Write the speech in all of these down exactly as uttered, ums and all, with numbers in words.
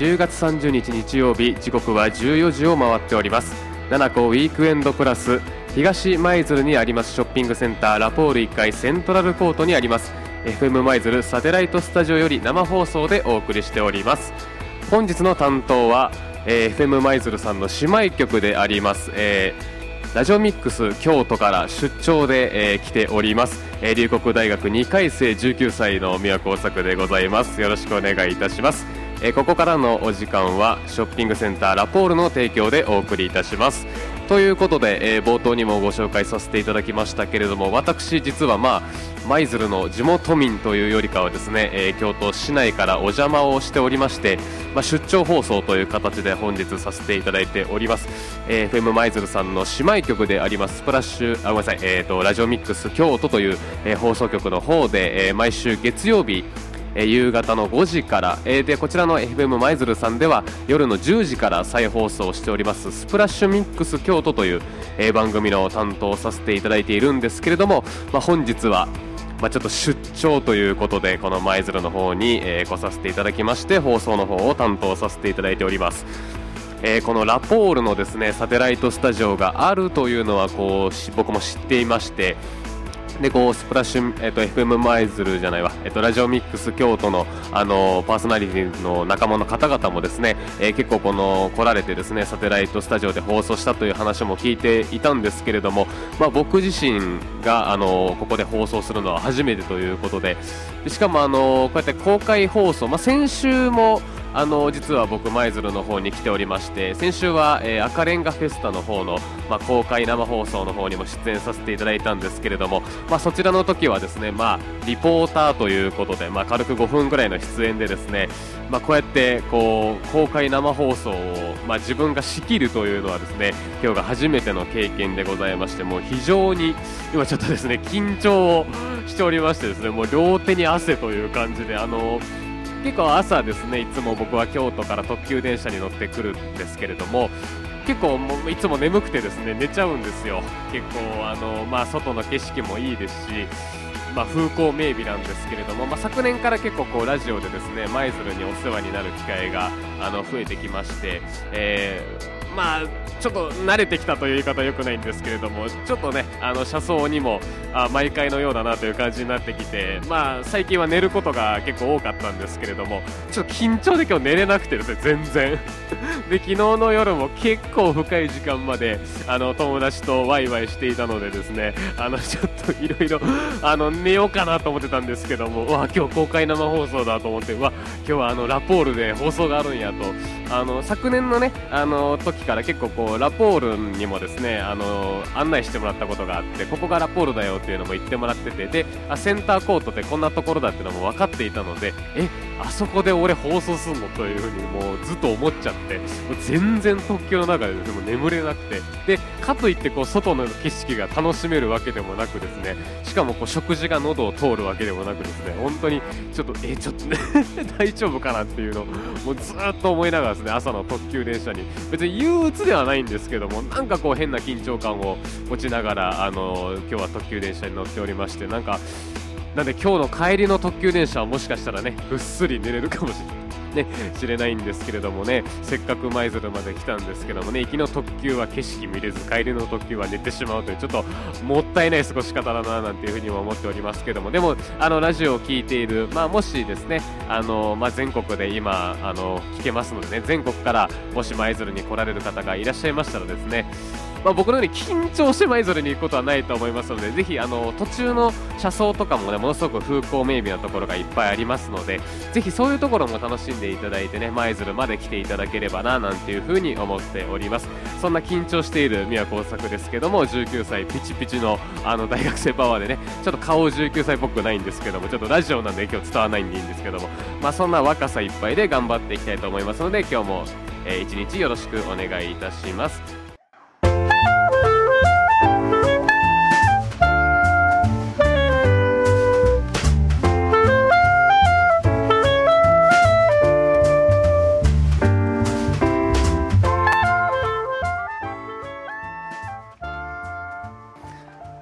じゅうがつさんじゅうにち日曜日、時刻はじゅうよじを回っております。ななこウィークエンドプラス、東舞鶴にありますショッピングセンターラポールいっかいセントラルコートにあります エフエム 舞鶴サテライトスタジオより生放送でお送りしております。本日の担当は、えー、エフエム 舞鶴さんの姉妹局であります、えー、ラジオミックス京都から出張で、えー、来ております、えー、龍谷大学にかい生じゅうきゅうさいの宮古作でございます。よろしくお願いいたします。えー、ここからのお時間はショッピングセンターラポールの提供でお送りいたします。ということで、えー、冒頭にもご紹介させていただきましたけれども、私実はまあ舞鶴の地元民というよりかはですね、えー、京都市内からお邪魔をしておりまして、まあ、出張放送という形で本日させていただいております。えー、エフエム 舞鶴さんの姉妹局でありますスプラッシュあごめんなさい、えー、とラジオミックス京都という、えー、放送局の方で、えー、毎週月曜日えー、夕方のごじから、えー、でこちらの エフエム 舞鶴さんでは夜のじゅうじから再放送しておりますスプラッシュミックス京都という、えー、番組の担当させていただいているんですけれども、まあ、本日は、まあ、ちょっと出張ということでこの舞鶴の方に、えー、来させていただきまして放送の方を担当させていただいております。えー、このラポールのですねサテライトスタジオがあるというのはこう僕も知っていまして、でこうスプラッシュ、えー、と エフエム 舞鶴じゃないわ、えー、とラジオミックス京都の、あのー、パーソナリティの仲間の方々もですね、えー、結構この来られてですねサテライトスタジオで放送したという話も聞いていたんですけれども、まあ、僕自身が、あのー、ここで放送するのは初めてということで、でしかも、あのー、こうやって公開放送、まあ、先週もあの実は僕舞鶴の方に来ておりまして、先週は、えー、赤レンガフェスタの方の、まあ、公開生放送の方にも出演させていただいたんですけれども、まあ、そちらの時はですね、まあ、リポーターということで、まあ、軽くごふんぐらいの出演でですね、まあ、こうやってこう公開生放送を、まあ、自分が仕切るというのはですね今日が初めての経験でございまして、もう非常に今ちょっとですね緊張をしておりましてですね、もう両手に汗という感じで、あの結構朝ですねいつも僕は京都から特急電車に乗ってくるんですけれども、結構もういつも眠くてですね寝ちゃうんですよ。結構あの、まあ、外の景色もいいですし、まあ、風光明媚なんですけれども、まあ、昨年から結構こうラジオでですね舞鶴にお世話になる機会があの増えてきまして、えー、まあちょっと慣れてきたという言い方は良くないんですけれども、ちょっとねあの車窓にもあ毎回のようだなという感じになってきて、まあ最近は寝ることが結構多かったんですけれども、ちょっと緊張で今日寝れなくてですね全然で昨日の夜も結構深い時間まであの友達とワイワイしていたのでですね、あのちょっといろいろあの寝ようかなと思ってたんですけども、うわ今日公開生放送だと思って、うわ今日はあのラポールで放送があるんやと、あの昨年のねあの時から結構こうラポールにもですねあの案内してもらったことがあって、ここがラポールだよっていうのも言ってもらってて、であセンターコートってこんなところだっていうのも分かっていたので、えあそこで俺放送すんのというふうにもうずっと思っちゃって、もう全然特急の中ででも眠れなくて、でかといってこう外の景色が楽しめるわけでもなくですね、しかもこう食事が喉を通るわけでもなくですね、本当にちょっとえちょっとね大丈夫かなっていうのをもうずっと思いながらですね、朝の特急電車に別に憂鬱ではないんですけども、なんかこう変な緊張感を持ちながらあの今日は特急電車に乗っておりまして、なんかなんで今日の帰りの特急電車はもしかしたらねぐっすり寝れるかもしれないね、知れないんですけれどもね、せっかく舞鶴まで来たんですけどもね、行きの特急は景色見れず帰りの特急は寝てしまうというちょっともったいない過ごし方だななんていうふうにも思っておりますけども、でもあのラジオを聞いている、まあ、もしですねあの、まあ、全国で今あの聞けますのでね、全国からもし舞鶴に来られる方がいらっしゃいましたらですね、まあ、僕のように緊張して舞鶴に行くことはないと思いますので、ぜひあの途中の車窓とかもねものすごく風光明媚なところがいっぱいありますので、ぜひそういうところも楽しんでいただいてね舞鶴まで来ていただければななんていうふうに思っております。そんな緊張している宮古作ですけども、じゅうきゅうさいピチピチのあの大学生パワーでね、ちょっと顔じゅうきゅうさいっぽくないんですけども、ちょっとラジオなんで今日伝わらないんでいいんですけども、まあそんな若さいっぱいで頑張っていきたいと思いますので、今日も、えー、一日よろしくお願いいたします。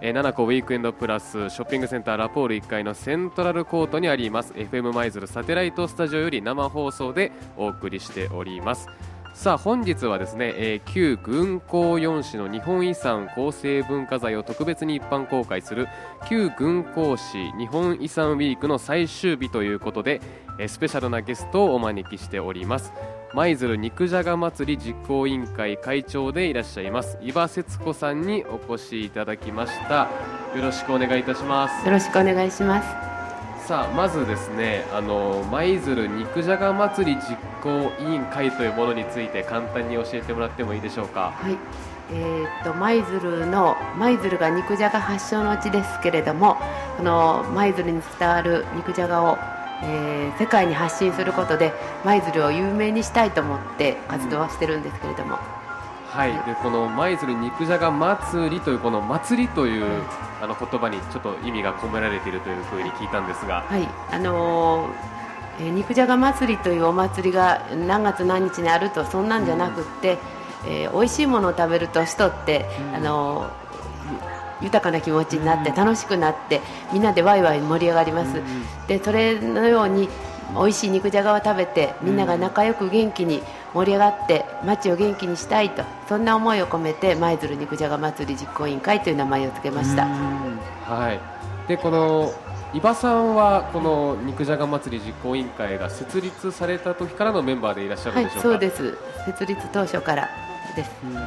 えー、ななこウィークエンドプラスショッピングセンターラポールいっかいのセントラルコートにあります エフエム 舞鶴サテライトスタジオより生放送でお送りしております。さあ本日はですね、えー、旧軍港よん市の日本遺産構成文化財を特別に一般公開する旧軍港市日本遺産ウィークの最終日ということで、えー、スペシャルなゲストをお招きしております。舞鶴肉じゃが祭り実行委員会会長でいらっしゃいます伊庭節子さんにお越しいただきました。よろしくお願いいたします。 よろしくお願いします。 さあまずですね、あの舞鶴肉じゃが祭り実行委員会というものについて簡単に教えてもらってもいいでしょうか。 はい、えー、っと舞鶴の舞鶴が肉じゃが発祥の地ですけれども、この舞鶴に伝わる肉じゃがを、えー、世界に発信することで舞鶴を有名にしたいと思って活動はしてるんですけれども、うんはい、でこの舞鶴肉じゃが祭りというこの祭りという、うん、あの言葉にちょっと意味が込められているというふうに聞いたんですが、 はい、あのーえー、肉じゃが祭りというお祭りが何月何日にあるとそんなんじゃなくって、うんえー、美味しいものを食べると人って、うんあのー、豊かな気持ちになって楽しくなってみんなでワイワイ盛り上がります、うん、でそれのように美味しい肉じゃがを食べてみんなが仲良く元気に盛り上がって街を元気にしたいと、そんな思いを込めて舞鶴肉じゃが祭り実行委員会という名前を付けました。 はい、でこの伊庭さんはこの肉じゃが祭り実行委員会が設立された時からのメンバーでいらっしゃるんでしょうか。 はい、そうです。設立当初からです、はい、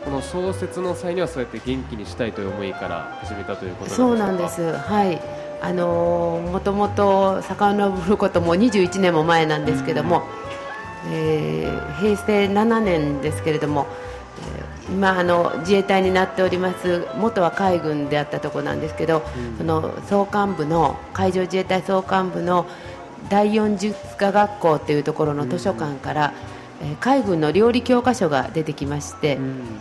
この創設の際にはそうやって元気にしたいという思いから始めたということなんでしょうか。 そうなんです。はい、あのー、もともと遡ることもにじゅういちねんも前なんですけども、えー、へいせいななねんですけれども、えー、今あの自衛隊になっております元は海軍であったところなんですけど、うん、その総監部の海上自衛隊総監部のだいよん術科学校というところの図書館から、うんえー、海軍の料理教科書が出てきまして、うん、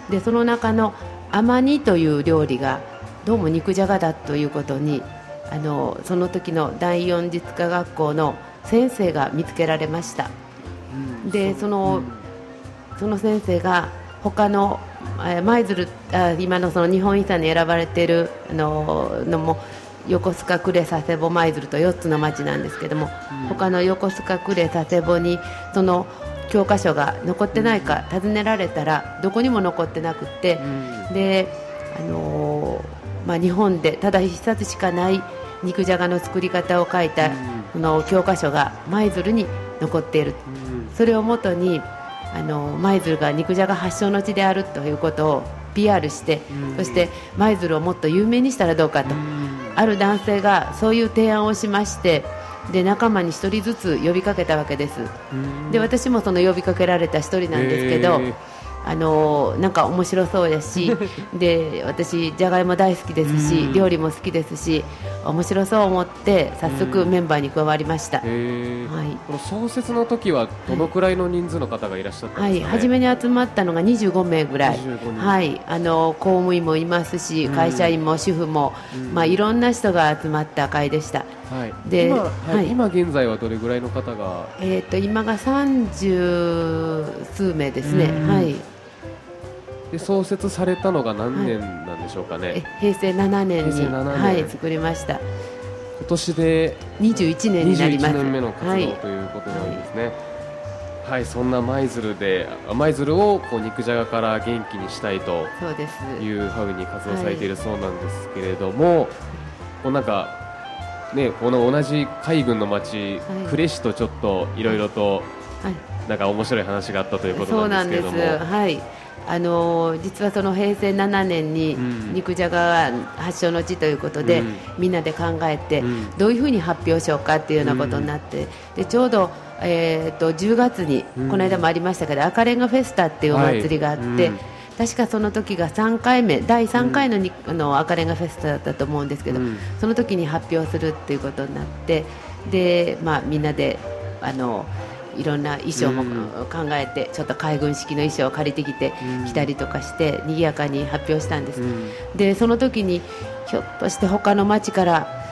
でその中の甘煮という料理がどうも肉じゃがだということにあのその時のだいよん術科学校の先生が見つけられました。うん、で その、うん、その先生が他の舞鶴あ今 の, その日本遺産に選ばれているののも横須賀呉佐世保舞鶴とよっつの町なんですけども、うん、他の横須賀呉佐世保にその教科書が残ってないか尋ねられたらどこにも残ってなくて、うん、であのーまあ、日本でただ一冊しかない肉じゃがの作り方を書いた、うん、の教科書が舞鶴に残っている、うん、それをもとにあの舞鶴が肉じゃが発祥の地であるということを ピーアール して、うん、そして舞鶴をもっと有名にしたらどうかと、うん、ある男性がそういう提案をしまして、で仲間に一人ずつ呼びかけたわけです、うん、で私もその呼びかけられた一人なんですけど、あのなんか面白そうやしで私じゃがいも大好きですし、うん、料理も好きですし面白そう思って早速メンバーに加わりました、うんはい、この創設の時はどのくらいの人数の方がいらっしゃったんですかね。はい、 初めに集まったのがにじゅうごめいぐらい、はい、あの公務員もいますし会社員も主婦も、うんまあ、いろんな人が集まった会でした、 はい、で 今,、はいはい、今現在はどれぐらいの方が、 えー、と今がさんじゅうすうめいですね、はい、 で創設されたのが何年なんでしょうかね。はい、 へいせいななねんにはい、作りました。 今年でにじゅういちねんになります。 にじゅういちねんめの活動、はい、ということなんですね。はい、はい、そんな舞鶴で舞鶴をこう肉じゃがから元気にしたいというふうに活動されているそうなんですけれども、はい、こうなんかね、この同じ海軍の町、はい、呉市とちょっといろいろとなんか面白い話があったということなんですけれども、 そうなんです、はい、あの実はそのへいせいななねんに肉じゃが発祥の地ということで、うん、みんなで考えて、うん、どういうふうに発表しようかっていうようなことになって、うん、でちょうど、えー、とじゅうがつに、うん、この間もありましたけど赤レンガフェスタっていうお祭りがあって、はいうん、確かその時がさんかいめだいさんかい の,、うん、あの赤レンガフェスタだったと思うんですけど、うん、その時に発表するっていうことになってで、まあ、みんなであのいろんな衣装も考えて、うん、ちょっと海軍式の衣装を借りてきて、うん、着たりとかして賑やかに発表したんです、うん、でその時にひょっとして他の町から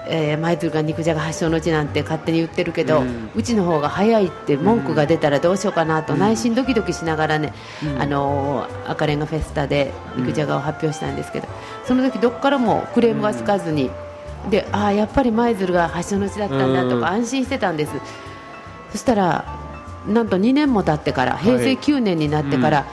えー、舞鶴が肉じゃが発祥の地なんて勝手に言ってるけど、うん、うちの方が早いって文句が出たらどうしようかなと内心ドキドキしながらね、うん、あのー、赤レンガフェスタで肉じゃがを発表したんですけど、その時どっからもクレームがつかずに、うん、でああやっぱり舞鶴が発祥の地だったんだとか安心してたんです、うん、そしたらなんとにねんも経ってからへいせいきゅうねんになってから、はい、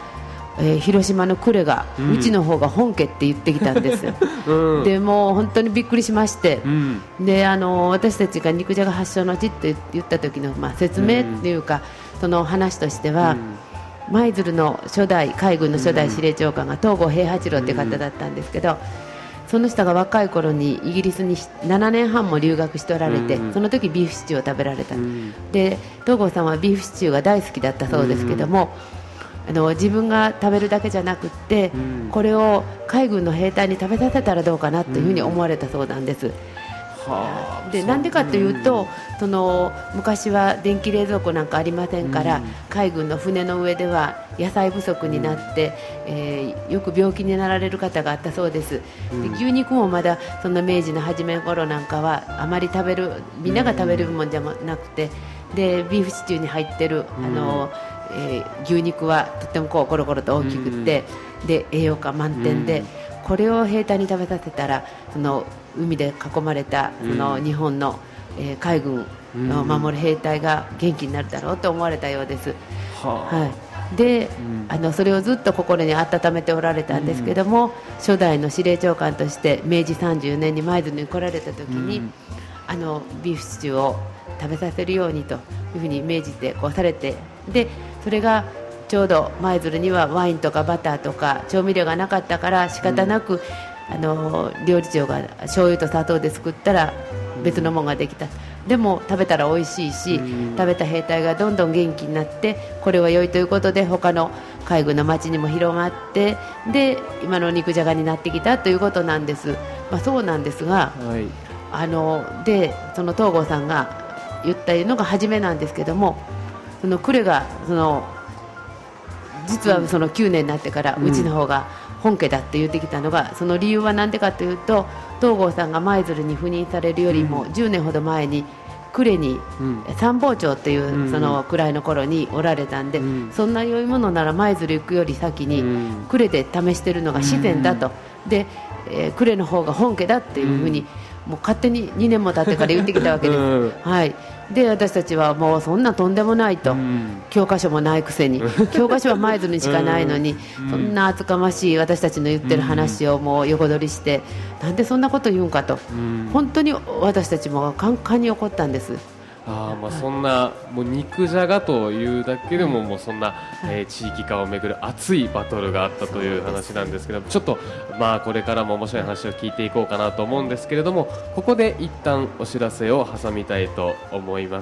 えー、広島の呉が、うん、うちの方が本家って言ってきたんですよ、うん、でもう本当にびっくりしまして、うん、であの私たちが肉じゃが発祥の地って言った時の、まあ、説明っていうか、うん、その話としては、うん、舞鶴の初代海軍の初代司令長官が東郷平八郎って方だったんですけど、うん、その人が若い頃にイギリスにななねんはんも留学しておられて、うん、その時ビーフシチューを食べられた、うん、で東郷さんはビーフシチューが大好きだったそうですけども、うん、あの自分が食べるだけじゃなくって、うん、これを海軍の兵隊に食べさせたらどうかなというふうに思われたそうなんです、うん、はあ、でなんでかというと、うん、その昔は電気冷蔵庫なんかありませんから、うん、海軍の船の上では野菜不足になって、うん、えー、よく病気になられる方があったそうです、うん、で牛肉もまだその明治の初め頃なんかはあまり食べるみんなが食べるもんじゃなくて、でビーフシチューに入ってる、うん、あのえー、牛肉はとってもこうコロコロと大きくて、うん、で栄養価満点で、うん、これを兵隊に食べさせたらその海で囲まれたその日本の、えー、海軍を守る兵隊が元気になるだろうと思われたようです、うん、はい、で、うん、あのそれをずっと心に温めておられたんですけども、うん、初代の司令長官として明治さんじゅうねんに舞鶴に来られた時に、うん、あのビーフシチューを食べさせるようにというふうに命じてこうされて、でそれがちょうど舞鶴にはワインとかバターとか調味料がなかったから仕方なく、うん、あの料理長が醤油と砂糖で作ったら別のものができた、うん、でも食べたら美味しいし、うん、食べた兵隊がどんどん元気になってこれは良いということで他の海軍の町にも広がって、で今の肉じゃがになってきたということなんです、まあ、そうなんですが、はい、あのでその東郷さんが言ったのが初めなんですけども、その呉がその実はそのきゅうねんになってからうちの方が本家だって言ってきたのが、その理由は何でかというと、東郷さんが舞鶴に赴任されるよりもじゅうねんほど前に呉に参謀長っていうその位の頃におられたんで、そんな良いものなら舞鶴行くより先に呉で試してるのが自然だと、で、えー、呉の方が本家だっていうふうにもう勝手ににねんも経ってから言ってきたわけです、うん、はい、で私たちはもうそんなとんでもないと、うん、教科書もないくせに教科書は舞鶴にしかないのに、うん、そんな厚かましい私たちの言ってる話をもう横取りして、うん、なんでそんなこと言うんかと、うん、本当に私たちもカンカンに怒ったんです。 あ、まあ、そんなもう肉じゃがというだけでも、もうそんな、えー、地域化をめぐる熱いバトルがあったという話なんですけど、ちょっと、まあ、これからも面白い話を聞いていこうかなと思うんですけれども、ここで一旦お知らせを挟みたいと思います。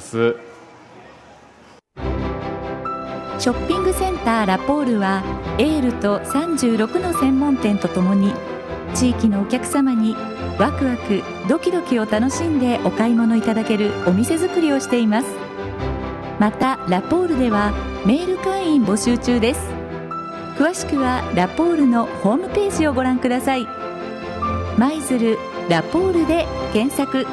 ショッピングセンターラポールはエールとさんじゅうろくの専門店とともに地域のお客様にワクワクドキドキを楽しんでお買い物いただけるお店作りをしています。またラポールではメール会員募集中です。詳しくはラポールのホームページをご覧ください。舞鶴ラポールで検索。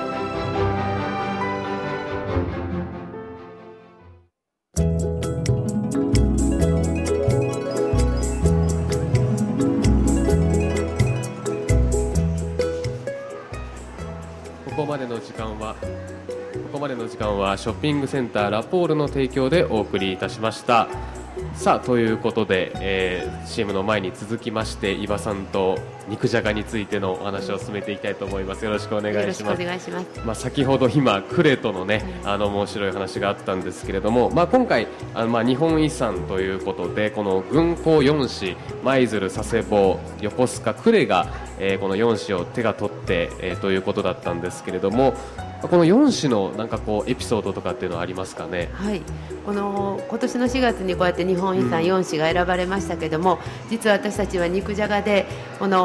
ここまでの時間はここまでの時間はショッピングセンターラポールの提供でお送りいたしました。さあということで、えー、シーエム の前に続きまして伊庭さんと肉じゃがについてのお話を進めていきたいと思います。よろしくお願いします。よろしくお願いします。まあ、先ほど今呉とのね、あの面白い話があったんですけれども、まあ、今回あのまあ日本遺産ということでこの軍港よん市舞鶴佐世保横須賀呉が、えー、このよん市を手が取って、えー、ということだったんですけれども、このよん市のなんかこうエピソードとかっていうのはありますかね。 はい、この今年のしがつにこうやって日本遺産よん市が選ばれましたけども、うん、実は私たちは肉じゃがでこの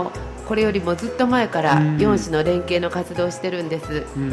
これよりもずっと前からよん市の連携の活動をしてるんです、うん、はい、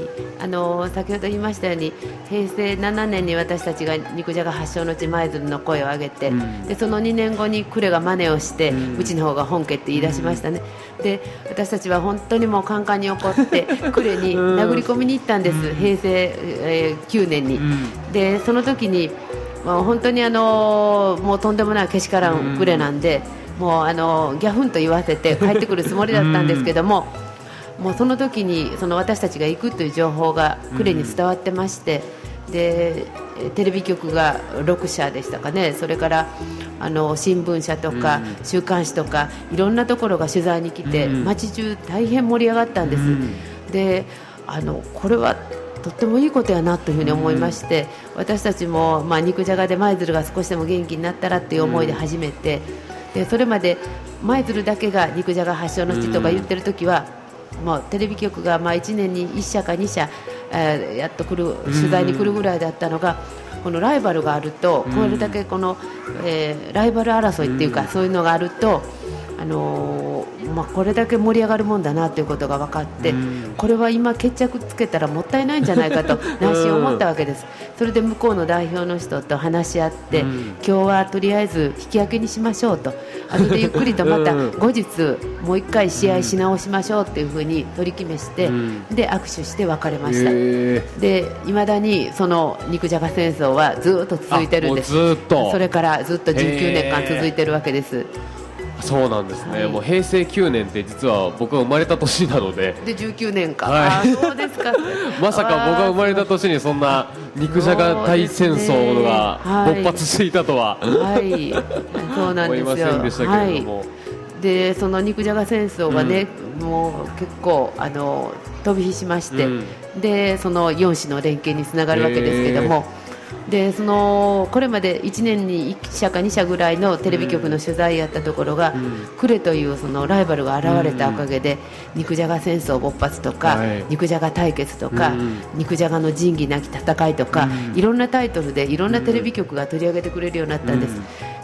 あの先ほど言いましたようにへいせいななねんに私たちが肉じゃが発祥の地舞鶴の声を上げて、うん、でそのにねんごに呉が真似をして、うん、うちの方が本家って言い出しましたね、うん、で私たちは本当にもうカンカンに怒って呉に殴り込みに行ったんです、うん、へいせい、えー、きゅうねんに、うん、でその時にもう本当にあのもうとんでもないけしからん呉なんで、うん、もうあのギャフンと言わせて帰ってくるつもりだったんですけども、うん、もうその時にその私たちが行くという情報が呉に伝わってまして、うん、でテレビ局がろくしゃでしたかね、それからあの新聞社とか週刊誌とかいろんなところが取材に来て、うん、街中大変盛り上がったんです、うん、であのこれはとってもいいことやなというふうに思いまして、うん、私たちも、まあ、肉じゃがで舞鶴が少しでも元気になったらという思いで始めて、うん、でそれまで舞鶴だけが肉じゃが発祥の地とか言ってるときは、うん、もうテレビ局がまあいちねんにいっしゃかにしゃ、えー、やっと来る取材に来るぐらいだったのが、うん、このライバルがあると、うん、これだけこの、えー、ライバル争いっていうか、うん、そういうのがあるとあのーまあ、これだけ盛り上がるもんだなということが分かって、うん、これは今決着つけたらもったいないんじゃないかと内心思ったわけです。それで向こうの代表の人と話し合って、うん、今日はとりあえず引き分けにしましょうと、後でゆっくりとまた後日もう一回試合し直しましょうというふうに取り決めして、うん、で握手して別れました。で未だにその肉じゃが戦争はずっと続いてるんです。 ずっとそれからずっとじゅうきゅうねんかん続いてるわけです。 そうなんですね、はい、もうへいせいきゅうねんって実は僕が生まれた年なので、 でじゅうきゅうねんか、 はい、 あそうですかまさか僕が生まれた年にそんな肉じゃが大戦争が勃発していたとは、はい、 そうなんですよ、 思いませんでしたけれども、はい、 でその肉じゃが戦争がね、うん、もう結構あの飛び火しまして、うん、でそのよん市の連携につながるわけですけども、でそのこれまでいちねんにいっしゃかにしゃぐらいのテレビ局の取材やったところが、うん、呉というそのライバルが現れたおかげで、うん、肉じゃが戦争勃発とか、はい、肉じゃが対決とか、うん、肉じゃがの仁義なき戦いとか、うん、いろんなタイトルでいろんなテレビ局が取り上げてくれるようになったんです、うん、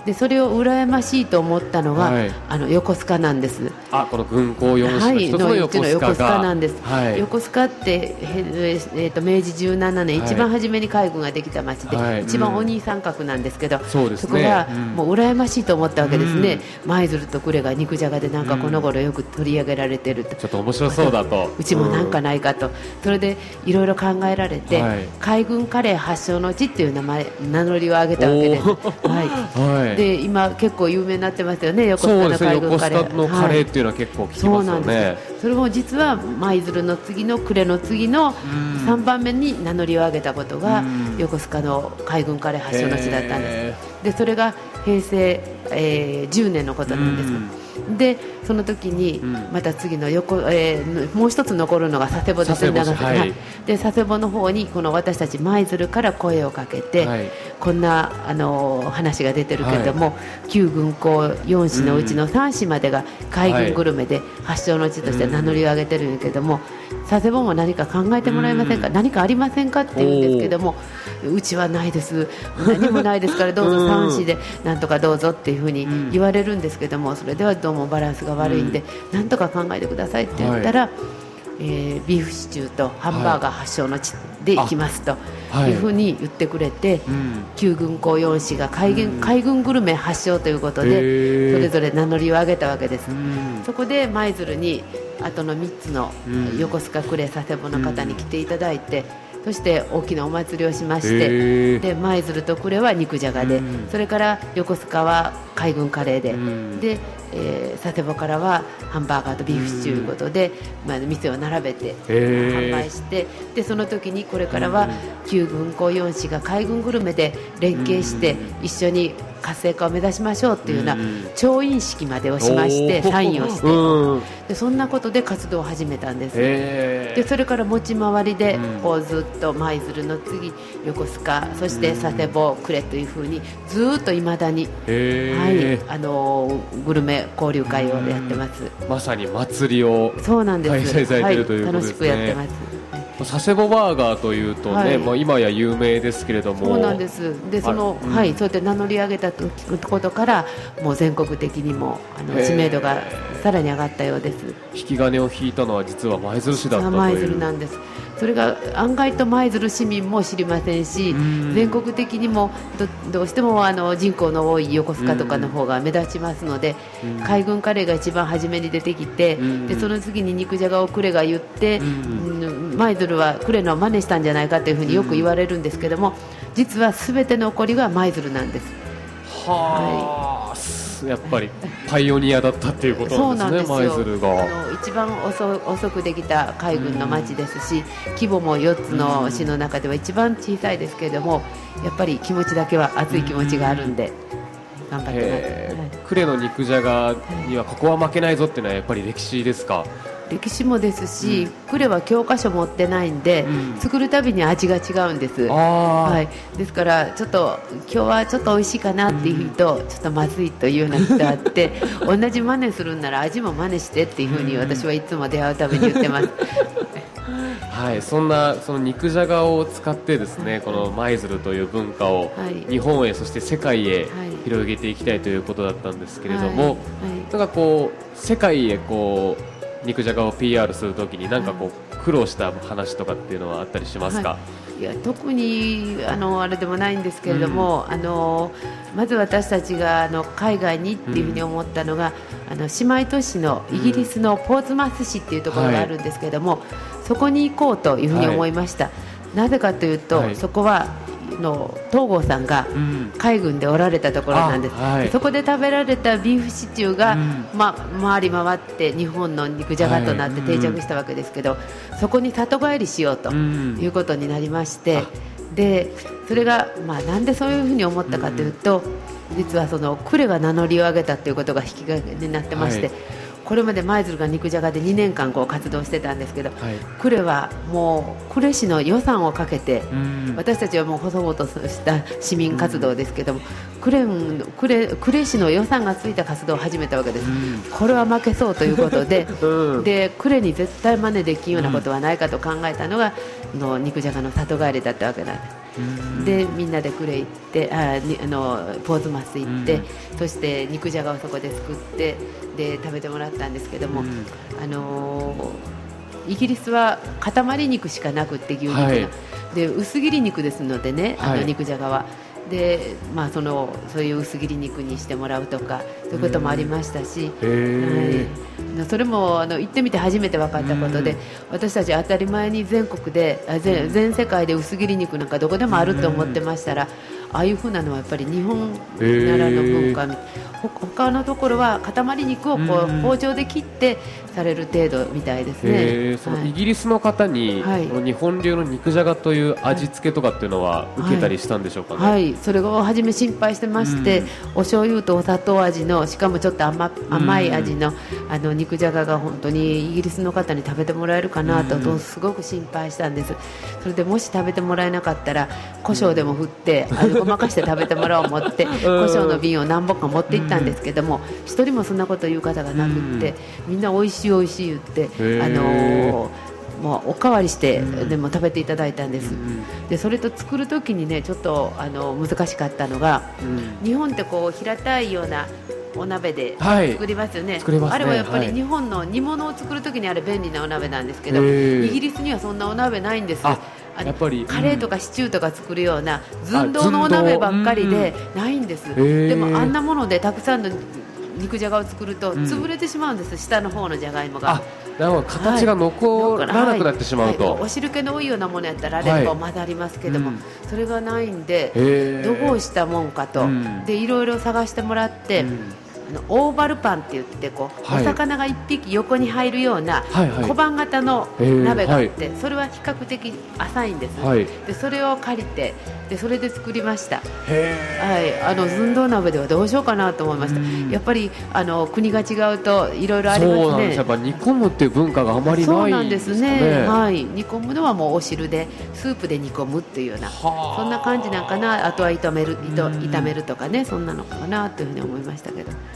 でそれを羨ましいと思ったのが、はい、あの横須賀なんです。 あこの軍港よん市の一つの横須賀が、はい、の横須賀なんです、 はい、横須賀って、えー、と明治じゅうななねん、はい、一番初めに海軍ができた町で、はい、一番お兄三角なんですけど、うん、そ, ね、そこがもう羨ましいと思ったわけですね、舞、うん、鶴と呉が肉じゃがでなんかこの頃よく取り上げられてると、 ちょっと面白そうだと、 うちもなんかないかと、うん、それでいろいろ考えられて、はい、海軍カレー発祥の地っていう名前名乗りを上げたわけです、はいはい、で今結構有名になってますよね、横須賀の海軍カレー。 そうですね、横須賀のカレーっていうのは結構聞きますよね、はい、そうなんです。 それも実は舞鶴の次の呉の次のさんばんめに名乗りを上げたことが横須賀の海軍カレー発祥の地だったんです。でそれがへいせい、えー、じゅうねんのことなんです。でその時にまた次の横、えー、もう一つ残るのが佐世保ですね、長崎、はい、で佐世保の方にこの私たち舞鶴から声をかけて、はい、こんなあの話が出てるけども、はい、旧軍港よん市のうちのさん市までが海軍グルメで発祥の地として名乗りを上げてるんだけども、佐世保も何か考えてもらえませんか、何かありませんかって言うんですけども、うちはないです、何もないですからどうぞさん市でなんとかどうぞっていうふうに言われるんですけども、それではどうもバランスが悪いんで、うん、なんとか考えてくださいって言ったら、はい、えー、ビーフシチューとハンバーガー発祥の地で行きますというふうに言ってくれて、はい、旧軍港よん市が海軍、うん、海軍グルメ発祥ということでそれぞれ名乗りを上げたわけです、うん、そこで舞鶴にあとのみっつの横須賀呉佐世保の方に来ていただいて、そして大きなお祭りをしまして、で舞鶴と呉は肉じゃがで、うん、それから横須賀は海軍カレーで、うん、で、えー、佐世保からはハンバーガーとビーフシチューということで、うん、まあ、店を並べて販売して、でその時にこれからは旧軍港よん市が海軍グルメで連携して一緒に活性化を目指しましょうっていうような調印式までをしましてサインをして、うん、でそんなことで活動を始めたんです。でそれから持ち回りでこうずっと舞鶴の次横須賀、そして佐世保呉というふうにずっといまだに、はい、あのグルメ交流会をやってます。 まさに祭りを開催されているということですね。 はい、楽しくやってます。 佐世保バーガーというとね、 はい、 まあ、今や有名ですけれども。 そうなんです。でその、うん、はい、そうやって名乗り上げたことからもう全国的にもあの知名度がさらに上がったようです。 引き金を引いたのは実は舞鶴市だったという。 舞鶴なんです。それが案外と舞鶴市民も知りませんし、ん全国的にも ど, どうしてもあの人口の多い横須賀とかの方が目立ちますので、海軍カレーが一番初めに出てきて、でその次に肉じゃがを呉が言って舞鶴は呉の真似したんじゃないかというふうによく言われるんですけども、実は全ての起こりが舞鶴なんです。 はあ、やっぱりパイオニアだったっていうことなんですね。舞鶴があの一番 遅, 遅くできた海軍の町ですし、規模もよっつの市の中では一番小さいですけれども、やっぱり気持ちだけは熱い気持ちがあるんで頑張ってます。 呉の肉じゃがにはここは負けないぞっていうのはやっぱり歴史ですか？ 歴史もですし、呉、うん、は教科書持ってないんで、うん、作るたびに味が違うんです。はい、ですからちょっと今日はちょっと美味しいかなっていう人と、うん、ちょっとまずいというような人があって同じ真似するんなら味も真似してっていうふうに私はいつも出会うたびに言ってます。 はい、そんなその肉じゃがを使ってですね、この舞鶴という文化を日本へそして世界へ広げていきたいということだったんですけれども、はいはい、なんかこう世界へこう肉じゃがを ピーアール するときに何かこう苦労した話とかっていうのはあったりしますか？はい、いや特にあのあれでもないんですけれども、うん、あのまず私たちがあの海外にっていうふうに思ったのが、うん、あの姉妹都市のイギリスのポーツマス市っていうところがあるんですけれども、うん、はい、そこに行こうというふうに思いました。はい、なぜかというと、はい、そこはの東郷さんが海軍でおられたところなんです。うん、はい、そこで食べられたビーフシチューが、うん、ま、回り回って日本の肉じゃがとなって定着したわけですけど、はい、うん、そこに里帰りしようということになりまして、うん、でそれが、まあ、なんでそういうふうに思ったかというと、うん、実はその呉が名乗りを上げたということが引き金になってまして、はい、これまで舞鶴が肉じゃがでにねんかんこう活動してたんですけど、はい、呉はもう呉市の予算をかけて、うん、私たちはもう細々とした市民活動ですけども、呉、呉、呉市の予算がついた活動を始めたわけです。うん、これは負けそうということで、うん、で呉に絶対真似できんようなことはないかと考えたのが、うん、の肉じゃがの里帰りだったわけなんです。うん、でみんなで呉行ってあにあのポーズマス行って、うん、そして肉じゃがをそこで作ってで食べてもらったんですけども、うん、あのー、イギリスは塊肉しかなくって牛肉が、はい、で薄切り肉ですのでね、あの肉じゃがは、はい、で、まあ、そのそういう薄切り肉にしてもらうとかそういうこともありましたし、うん、はい、それもあの行ってみて初めて分かったことで、うん、私たち当たり前に全国で全、全世界で薄切り肉なんかどこでもあると思ってましたら、ああいう風なのはやっぱり日本ならの文化、他のところは塊肉をこう包丁で切ってされる程度みたいですね。 そのイギリスの方に、はい、この日本流の肉じゃがという味付けとかっていうのは受けたりしたんでしょうかね。 はいはい、それを初め心配してまして、お醤油とお砂糖味のしかもちょっと 甘, 甘い味 の, あの肉じゃがが本当にイギリスの方に食べてもらえるかな と, とすごく心配したんです。それでもし食べてもらえなかったら胡椒でも振って味ごまかして食べてもらおうと思って胡椒の瓶を何本か持って行ったんですけども、一人もそんなこと言う方がなくってみんな美味しい美味しい言ってあのーもうおかわりしてでも食べていただいたんです。でそれと作る時にねちょっとあの難しかったのが、日本ってこう平たいようなお鍋で作りますよね。はい、あれはやっぱり日本の煮物を作る時にあれ便利なお鍋なんですけど、イギリスにはそんなお鍋ないんです。ああやっぱりカレーとかシチューとか作るような寸胴のお鍋ばっかりでないんです。でもあんなものでたくさんの肉じゃがを作ると潰れてしまうんです、うん、下の方のじゃがいもが。なるほど、 形が残らなくなってしまうと、 はいはい、お汁気の多いようなものやったらあれと混ざりますけども、はい、うん、それがないんでどうしたもんかと、うん、でいろいろ探してもらって、うん、あのオーバルパンって言ってこう、はい、お魚がいっぴき横に入るような小判型の鍋があって、はいはい、それは比較的浅いんです、はい、でそれを借りてでそれで作りました。はい、あの寸胴鍋ではどうしようかなと思いました。やっぱりあの国が違うといろいろありますね。 そうなんです。やっぱ煮込むっていう文化があまりないんですかね。そうなんですね。 はい、煮込むのはもうお汁でスープで煮込むっていうようなそんな感じなんかな。あとは炒める炒めるとかね、そんなのかなというふうに思いましたけど。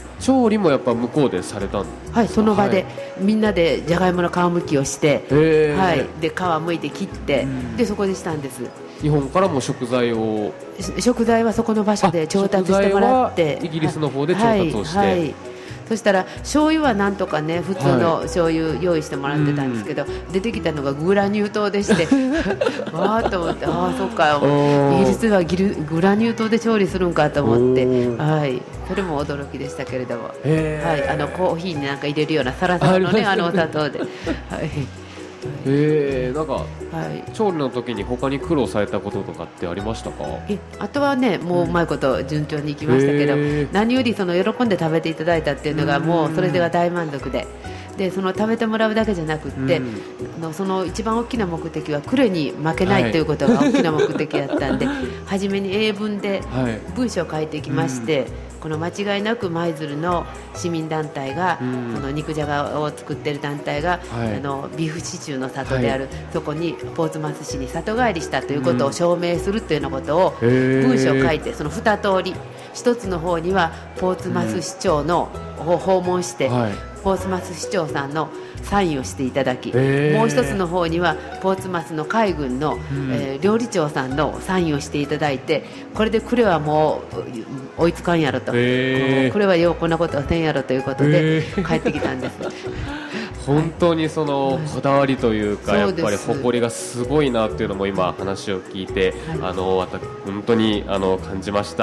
調理もやっぱ向こうでされたんですか？ はい、その場で、 はい、 みんなでじゃがいもの皮むきをして、はい、で皮むいて切って、うん、でそこでしたんです。 日本からも食材を食材はそこの場所で調達してもらって、 イギリスの方で調達をして、はいはいはい、 そしたら醤油はなんとかね普通の醤油用意してもらってたんですけど、はい、出てきたのがグラニュー糖でしてわーっと思って、ああそうか、イギリスはギルグラニュー糖で調理するんかと思って、はい、それも驚きでしたけれども、はい、あのコーヒーになんか入れるようなサラサラのねあのお砂糖で、はい、 えー、なんか、はい、調理の時に他に苦労されたこととかってありましたか？ えあとはねもううまいこと順調にいきましたけど、うん、何よりその喜んで食べていただいたっていうのがもうそれでは大満足で、でその食べてもらうだけじゃなくって、うん、あのその一番大きな目的は呉に負けないということが大きな目的だったんで、はい、初めに英文で文章を書いてきまして、はい、うん、この間違いなく舞鶴の市民団体が、うん、その肉じゃがを作っている団体が、はい、あのビーフシチューの里である、はい、そこにポーツマス市に里帰りしたということを証明するというようなことを文章を書いて、その二通り、一つの方にはポーツマス市長のを訪問して、はい、ポーツマス市長さんのサインをしていただき、もう一つの方にはポーツマスの海軍の、うん、えー、料理長さんのサインをしていただいて、これで呉はもう追いつかんやろと、呉はようこんなことはせんやろということで帰ってきたんです本当にそのこだわりというか、はい、やっぱり誇りがすごいなっていうのも今話を聞いて、はい、あの私本当にあの感じました。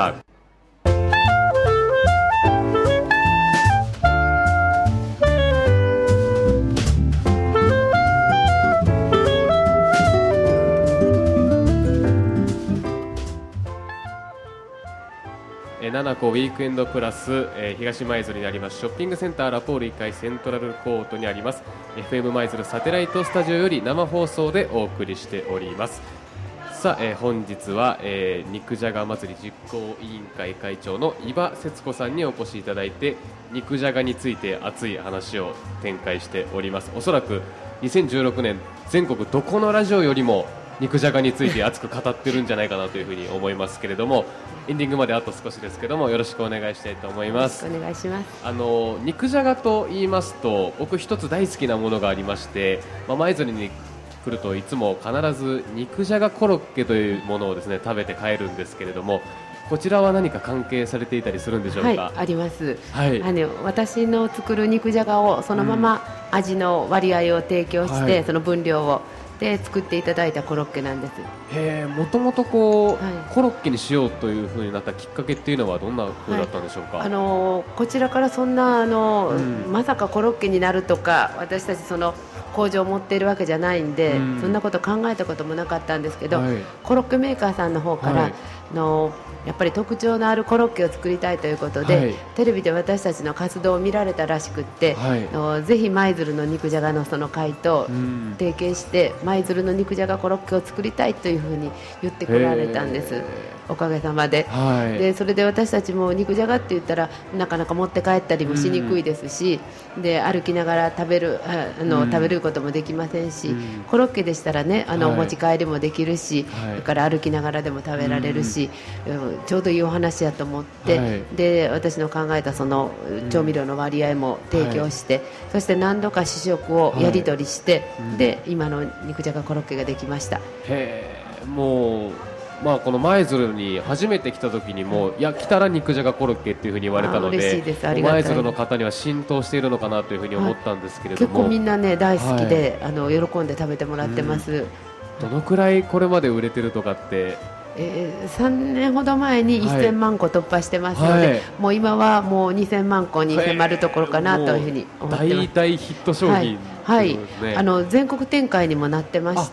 ななこウィークエンドプラス、えー、東舞鶴にありますショッピングセンターラポールいっかいセントラルコートにあります エフエム 舞鶴サテライトスタジオより生放送でお送りしております。さあ、えー、本日は、えー、肉じゃが祭り実行委員会会長の伊庭節子さんにお越しいただいて、肉じゃがについて熱い話を展開しております。おそらくにせんじゅうろくねん全国どこのラジオよりも肉じゃがについて熱く語ってるんじゃないかなというふうに思いますけれども、エンディングまであと少しですけどもよろしくお願いしたいと思います。 よろしくお願いします。 あの肉じゃがと言いますと僕一つ大好きなものがありまして、まあ、舞鶴に来るといつも必ず肉じゃがコロッケというものをですね食べて帰るんですけれども、こちらは何か関係されていたりするんでしょうか？ はい、あります、 はい、 あの私の作る肉じゃがをそのまま味の割合を提供して、うん、はい、その分量をで作っていただいたコロッケなんです。 へー、もともとこう、はい、コロッケにしようというふうになったきっかけっていうのはどんな風だったんでしょうか？ はい、あのこちらからそんなあの、うん、まさかコロッケになるとか私たちその工場を持っているわけじゃないんで、うん、そんなこと考えたこともなかったんですけど、はい、コロッケメーカーさんの方から、はい、のやっぱり特徴のあるコロッケを作りたいということで、はい、テレビで私たちの活動を見られたらしくって、はい、のぜひ舞鶴の肉じゃがのその会と提携して舞鶴の肉じゃがコロッケを作りたいというふうに言ってこられたんです。おかげさまで、はい、でそれで私たちも肉じゃがって言ったらなかなか持って帰ったりもしにくいですし、うん、で歩きながら食べるあの、うん、食べることもできませんし、うん、コロッケでしたらねあの、はい、持ち帰りもできるし、はい、それから歩きながらでも食べられるし、うん、ちょうどいいお話やと思って、はい、で私の考えたその調味料の割合も提供して、はい、そして何度か試食をやり取りして、はい、で今の肉じゃがコロッケができました。 へー、もうまあ、この舞鶴に初めて来た時にもいや来たら肉じゃがコロッケっていう風に言われたので、舞鶴の方には浸透しているのかなという風に思ったんですけれども、 結構みんなね大好きで、はい、あの喜んで食べてもらってます、うん、 どのくらいこれまで売れてるとかって？ えー、さんねんほど前にせんまんこ突破してますので、はい、もう今はもうにせんまんこに迫るところかなというふうに思ってます。 大大ヒット商品、 はい、はい、あの全国展開にもなってまして、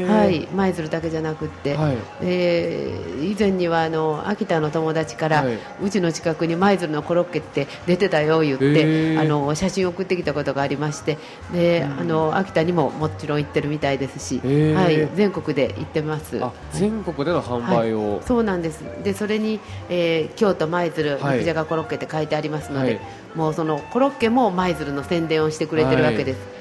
はい、舞鶴だけじゃなくって、はい、えー、以前にはあの秋田の友達から、はい、うちの近くに舞鶴のコロッケって出てたよ言って、あの写真を送ってきたことがありまして、で、うん、あの秋田にももちろん行ってるみたいですし、はい、全国で行ってます。 あ、全国での販売を、 はい、そうなんです。でそれに、えー、京都舞鶴肉じゃがコロッケって書いてありますので、はい、もうそのコロッケも舞鶴の宣伝をしてくれてるわけです。はい、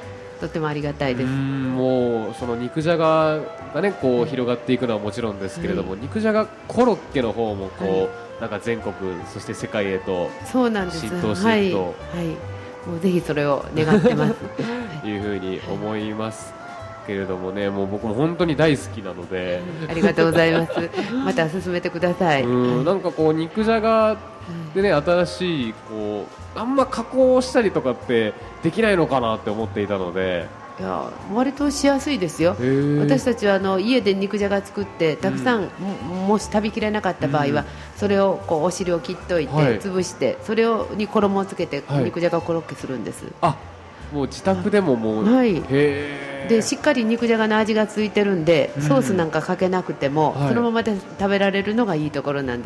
とてもありがたいです。 うんもうその肉じゃががねこう広がっていくのはもちろんですけれども、はい、肉じゃがコロッケの方もこう、はい、なんか全国そして世界へとそうなんです浸透していくと、はいはい、 もうぜひそれを願ってますいうふうに思いますけれどもね、もう僕も本当に大好きなのでありがとうございますまた進めてください。 うんなんかこう肉じゃがでね新しいこうあんま加工したりとかってできないのかなって思っていたので、 いや割としやすいですよ。私たちはあの家で肉じゃが作ってたくさん、うん、もし食べきれなかった場合は、うん、それをこうお汁を切っておいて、はい、潰してそれをに衣をつけて肉じゃがコロッケするんです、 はい、あもう自宅でももう、 はい、へでしっかり肉じゃがの味がついてるんで、うん、ソースなんかかけなくても、はい、そのままで食べられるのがいいところなんです。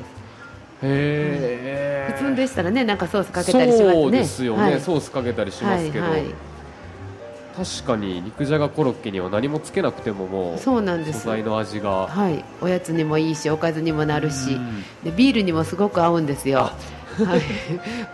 へ普通でしたらねなんかソースかけたりしますね。 そうですよね、はい、ソースかけたりしますけど、 はいはい、 確かに肉じゃがコロッケには何もつけなくてももうそうなんです素材の味が、 はい、おやつにもいいしおかずにもなるし、うん、でビールにもすごく合うんですよ、はい、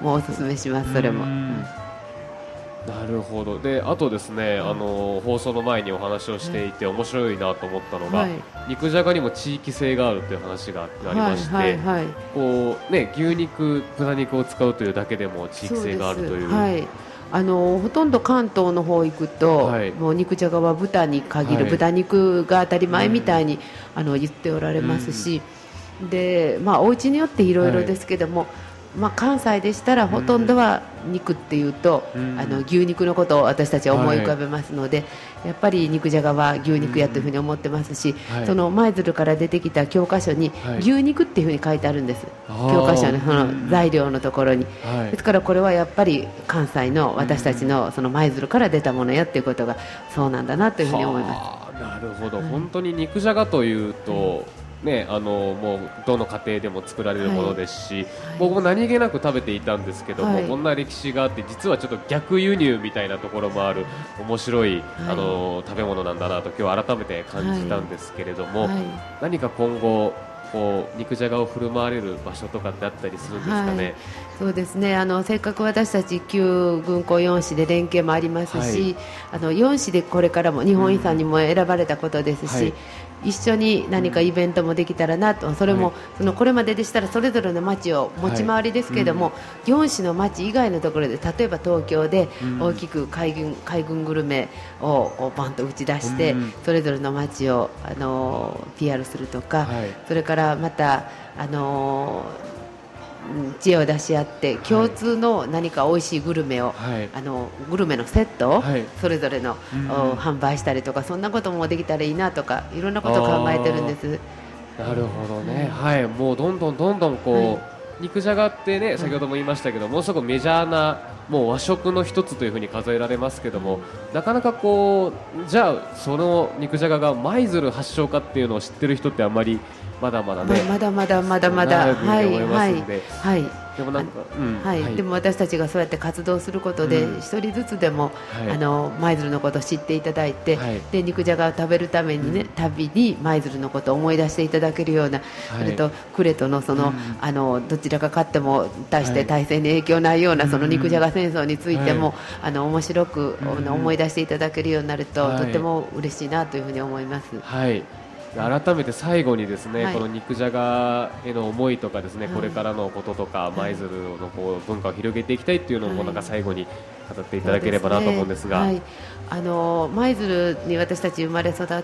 もうおすすめしますそれも、うん、 なるほど。であとですね、あの放送の前にお話をしていて面白いなと思ったのが、はい、肉じゃがにも地域性があるという話がありまして、はいはいはい、こうね、牛肉豚肉を使うというだけでも地域性があるという、 はい、あのほとんど関東の方行くと、はい、もう肉じゃがは豚に限る、はい、豚肉が当たり前みたいに、うん、あの言っておられますし、うん、でまあお家によっていろいろですけども、はいまあ、関西でしたらほとんどは肉っていうと、うん、あの牛肉のことを私たちは思い浮かべますので、はい、やっぱり肉じゃがは牛肉やというふうに思ってますし、うん、その舞鶴から出てきた教科書に、はい、牛肉っていうふうに書いてあるんです、教科書のその材料のところに、はい、ですからこれはやっぱり関西の私たちのその舞鶴から出たものやっていうことがそうなんだなというふうに思います。 なるほど、はい、本当に肉じゃがというと、ね、あのもうどの家庭でも作られるものですし、はい、僕も何気なく食べていたんですけども、はい、こんな歴史があって実はちょっと逆輸入みたいなところもある面白い、はい、あの食べ物なんだなと今日改めて感じたんですけれども、はいはい、何か今後こう肉じゃがを振る舞われる場所とかってあったりするんですかね。はい、 そうですね、あのせっかく私たち旧軍港よん市で連携もありますし、はい、あのよん市でこれからも日本遺産にも選ばれたことですし、うんはい一緒に何かイベントもできたらなと、それも、はい、そのこれまででしたらそれぞれの町を持ち回りですけれども、はいうん、よん市の町以外のところで例えば東京で大きく海軍、海軍グルメをバンと打ち出して、うん、それぞれの町をあの ピーアール するとか、はい、それからまたあの知恵を出し合って共通の何か美味しいグルメを、はい、あのグルメのセットをそれぞれの、はい、販売したりとかそんなこともできたらいいなとかいろんなことを考えてるんです。 なるほどね、はい、もうどんどんどんどんこう、はい、肉じゃがってね先ほども言いましたけど、はい、ものすごくメジャーなもう和食の一つというふうに数えられますけども、なかなかこうじゃあその肉じゃがが舞鶴発祥かっていうのを知ってる人ってあんまりまだまだね、 まだまだまだまだはいはいはい。でもなんか、 うんはいはい、でも私たちがそうやって活動することで、うん、一人ずつでも、はい、あの舞鶴のことを知っていただいて、はい、で肉じゃがを食べるためにね、うん、旅に舞鶴のことを思い出していただけるような、はい、それと呉とのその、うん、あのどちらが勝っても対して体制に影響ないような、はい、その肉じゃが戦争についても、はい、あの面白く、うん、思い出していただけるようになると、はい、とても嬉しいなというふうに思います。 はい改めて最後にですね、はい、この肉じゃがへの思いとかですね、はい、これからのこととか舞鶴のこう文化を広げていきたいっていうのをなんか最後に語っていただければなと思うんですが、 はい、あの舞鶴に私たち生まれ育って、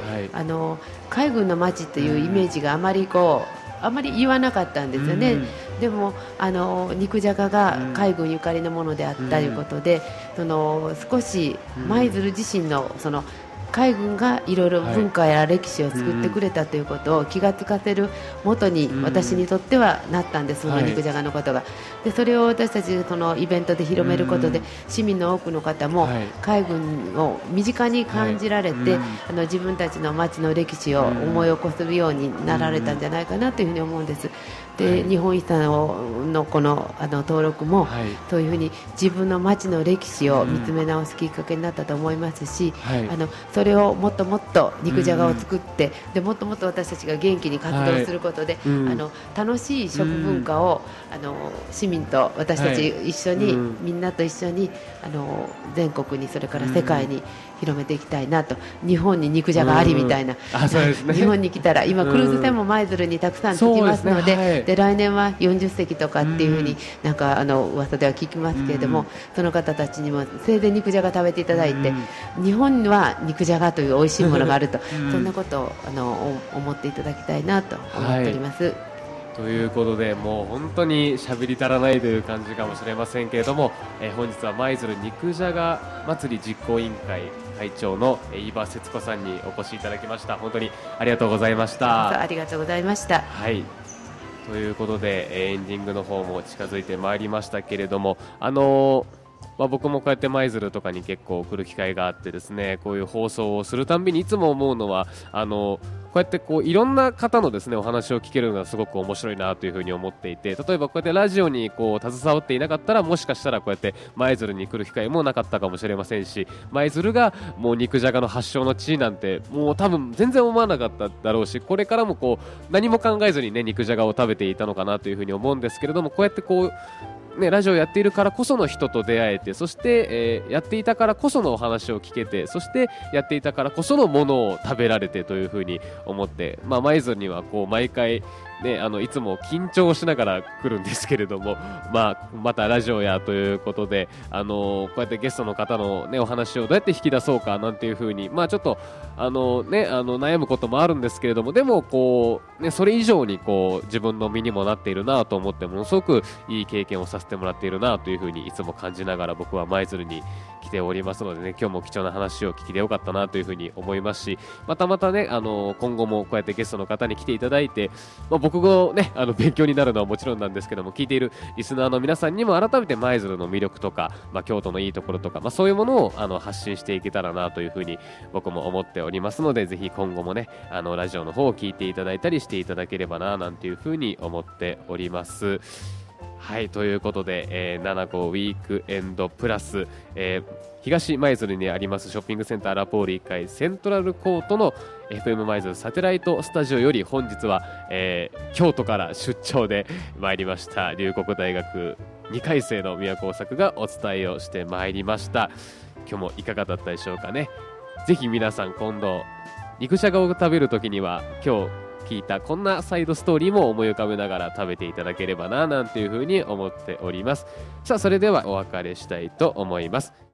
はい、あの海軍の町というイメージがあまりこうあまり言わなかったんですよね、うん、でもあの肉じゃがが海軍ゆかりのものであったということで、うん、その少し舞鶴自身のその海軍がいろいろ文化や歴史を作ってくれたということを気がつかせる元に私にとってはなったんです、その肉じゃがのことが。でそれを私たちそのイベントで広めることで市民の多くの方も海軍を身近に感じられて、あの自分たちの町の歴史を思い起こせるようになられたんじゃないかなというふうに思うんです。で日本遺産をのこのあの登録も、 はい、 そういうふうに自分の町の歴史を見つめ直すきっかけになったと思いますし、 はい、 あのそれをもっともっと肉じゃがを作って、うん、でもっともっと私たちが元気に活動することで、はい、うん、あの楽しい食文化を、うん、あの市民と私たち一緒に、はい、うん、みんなと一緒にあの全国にそれから世界に広めていきたいなと、日本に肉じゃがありみたいな、 うん、あ、そうですね、 日本に来たら今クルーズ船も舞鶴にたくさん着きますの で, で、ね、はい、で来年はよんじゅっせきとかっていうふうに、うん、なんかあの噂では聞きますけれども、うん、その方たちにも生前肉じゃが食べていただいて、うん、日本には肉じゃがという美味しいものがあると、うん、そんなことをあの思っていただきたいなと思っております、はい、 ということで、もう本当に喋り足らないという感じかもしれませんけれども、えー、本日は舞鶴肉じゃが祭り実行委員会会長の飯場節子さんにお越しいただきました。本当にありがとうございました。 ありがとうございました。 はい、ということでエンディングの方も近づいてまいりましたけれども、あのーまあ、僕もこうやって舞鶴とかに結構来る機会があってですね、こういう放送をするたんびにいつも思うのは、あのこうやってこういろんな方のですねお話を聞けるのがすごく面白いなというふうに思っていて、例えばこうやってラジオにこう携わっていなかったら、もしかしたらこうやって舞鶴に来る機会もなかったかもしれませんし、舞鶴がもう肉じゃがの発祥の地なんてもう多分全然思わなかっただろうし、これからもこう何も考えずにね肉じゃがを食べていたのかなというふうに思うんですけれども、こうやってこうね、ラジオをやっているからこその人と出会えて、そして、えー、やっていたからこそのお話を聞けて、そしてやっていたからこそのものを食べられてというふうに思って、まあ、舞鶴にはこう毎回ね、あのいつも緊張しながら来るんですけれども、まあ、またラジオやということで、あのー、こうやってゲストの方の、ね、お話をどうやって引き出そうかなんていうふうに、まあ、ちょっと、あのーね、あの悩むこともあるんですけれども、でもこう、ね、それ以上にこう自分の身にもなっているなと思って、ものすごくいい経験をさせてもらっているなというふうにいつも感じながら僕は舞鶴に来ておりますのでね、今日も貴重な話を聞きでよかったなというふうに思いますし、またまたね、あのー、今後もこうやってゲストの方に来ていただいて、まあ、僕のね、あの勉強になるのはもちろんなんですけども、聞いているリスナーの皆さんにも改めて舞鶴の魅力とか、まあ、京都のいいところとか、まあ、そういうものをあの発信していけたらなというふうに僕も思っておりますので、ぜひ今後もね、あのラジオの方を聞いていただいたりしていただければななんていうふうに思っております。はい、ということで、えー、なな号ウィークエンドプラス、えー東舞鶴にありますショッピングセンターラポールいっかいセントラルコートの エフエム 舞鶴サテライトスタジオより、本日は、えー、京都から出張で参りました龍谷大学にかい生の宮古作がお伝えをしてまいりました。今日もいかがだったでしょうかね。ぜひ皆さん今度肉じゃがを食べるときには、今日聞いたこんなサイドストーリーも思い浮かべながら食べていただければななんていうふうに思っております。さあ、それではお別れしたいと思います。